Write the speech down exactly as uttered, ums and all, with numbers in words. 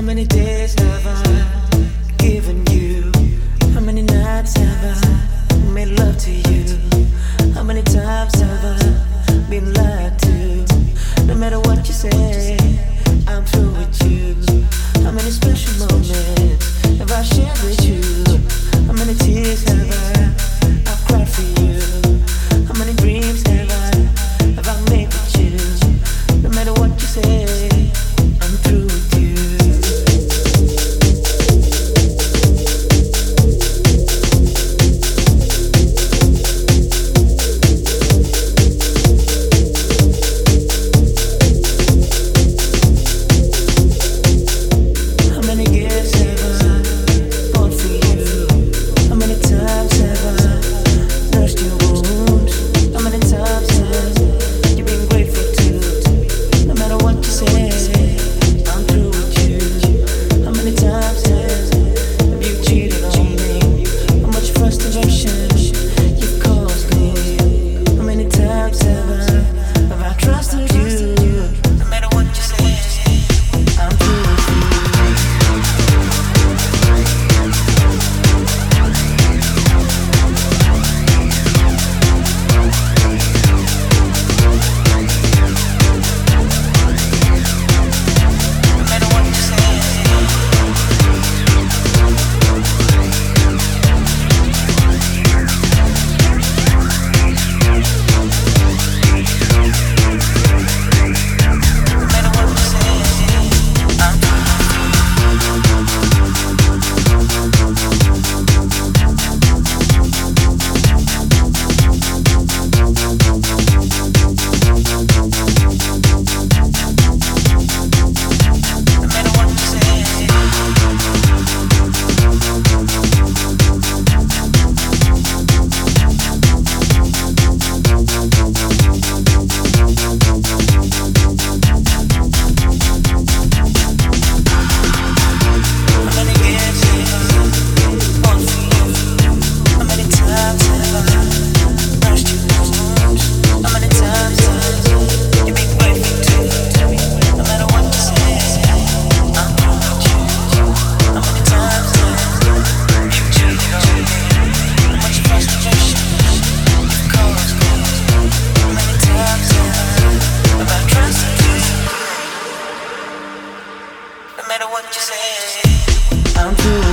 many days have I given you? How many nights have I made love to you? How many times have I been lied to? No matter what you say, I'm through with you. How many special moments have I shared with you? How many tears have I I've cried for you? How many dreams have I have I made with you? No matter what you say, I'm through with you. No matter what you say, I'm through.